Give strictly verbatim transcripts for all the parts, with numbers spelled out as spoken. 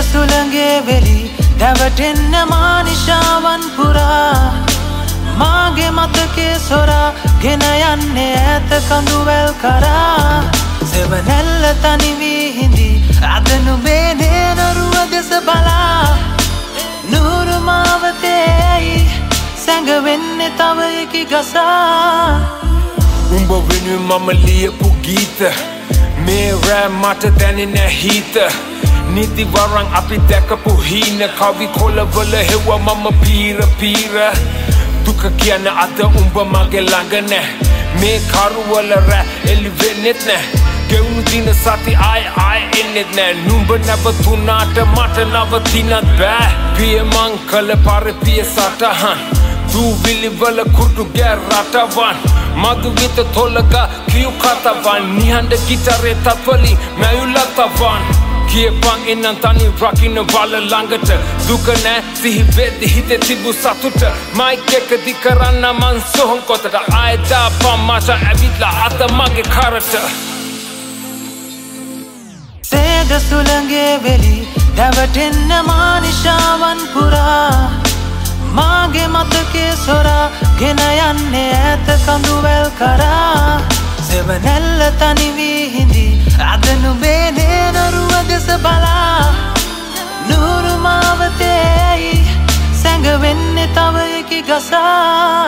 සුළඟේ වෙලි දැවටෙන්න මානිශාවන් පුරා මාගේ මතකේ සොරා ගෙන යන්නේ ඈත කඳුවැල් කරා සෙවණැල්ල තනි වී හිඳි අද නුඹේ නේනරුව දෙස බලා නూరు මාවතේ සැඟවෙන්නේ තව එකි ගසා උඹ වෙනුවෙන් මම ලියපු ගීත මේ රෑ මට දැනෙන හිත නිදි වරන් අපි දැකපු හීන කවි කොළවල හෙව්වා මම පීර පීර දුක කියන අද උඹ මගේ ළඟ නෑ මේ කරුවල රෑ එළි වෙන්නෙත් නෑ ගෙවුණු දින සති ආය ආය එන්නෙත් නෑ නුඹ නැවතුනාට මට නවතින්නත් බෑ පිය මං කළ පාර පිය සටහන් දූවිලි වල කුටු ගෑ රටවන් මදු විත තොලග කියු කතවන් නිහඬ ගිටරේ තත්වලි මැයුලතවන් කියපන් එන්නම් තනි රකින්න වල ළඟට දුක නෑ සිහි වෙද්දි හිතේ තිබු සතුට මයික් එක දි කරන්න මං සොහොන් කොටට ආය දාපන් මට ඇවිත්ලා අත මගේ කරට සේද සුළඟේ වෙලි දැවටෙන්න මානිශාවන් පුරා මාගේ මතකේ සොරා ගෙන යන්නේ ඈත කඳුවැල් කරා සෙවණැල්ල තනි වී හිඳි අද නුඹේ නේනරුව දෙස බලා නూరు මාවතේ සැඟවෙන්නේ තව එකි ගසා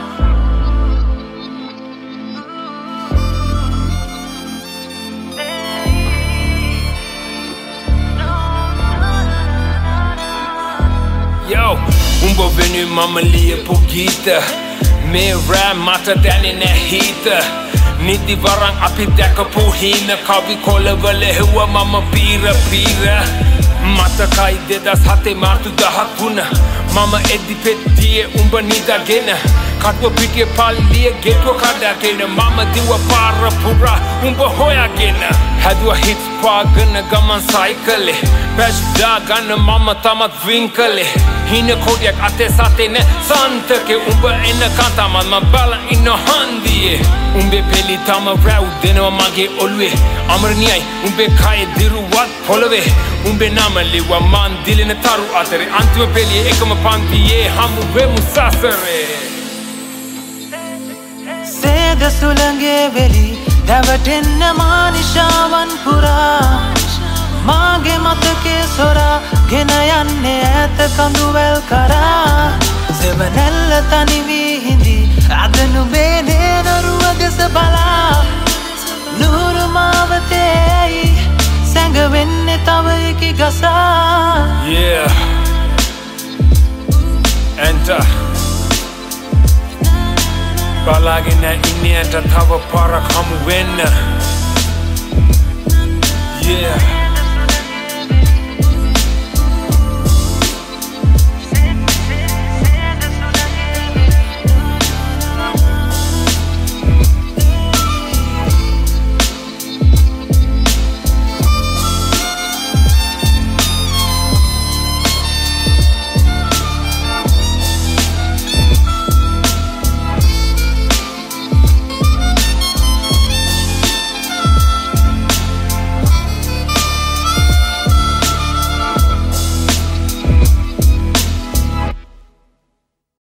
Yo, උඹ වෙනුවෙන් මම ලියපු ගීත මේ රෑ මට දැනෙන හිත නිදි වරන් අපි දැකපු හීන කවි කොළවල හෙව්වා මම පීර පීර මතකයි දෙදස් හතේ මාර්තු දහක් වුණ මම එද්දි පෙට්ටියේ උඹ නිදාගෙන කටුව පිටියේ පල්ලිය ගෙටුව කඩාගෙන මම දිව පාර පුරා උඹ හොයාගෙන හැදුව හිට් පාගන ගමන් සයිකලේ පැච් දාගන්න මම තමත් වින්කලේ හින කොඩියක් අතේ සතේ නෑ සන්තකේ උඹ එන්න කන්තමත් මම බලන් ඉන්න හන්දියේ උඹේ පෙලි තම රැව් දෙනවා මගේ ඔළුවේ අමරණියයි උඹේ කය දිරුවත් පොළවේ උඹේ නම ලිව්වා මන් දිලෙන තරු අතරේ අන්තිම පෙළියේ එකම පන්තියේ හමු වෙමු සසරේ සේද සුළඟේ වෙලි දැවටෙන්න මානිශාවන් පුරා මාගේ මතකේ සොරා ගෙන යන්නේ ඈත කඳුවැල් කරා සෙවණැල්ල තනි වී හිඳි අද නුඹේ නේනරුව දෙස බලා නూరు මාවතේ සැඟවෙන්නේ තව එකි ගසා Yeah Enter බලාගෙන ඉන්නේ අත තව පාරක් හමු වෙන්න Yeah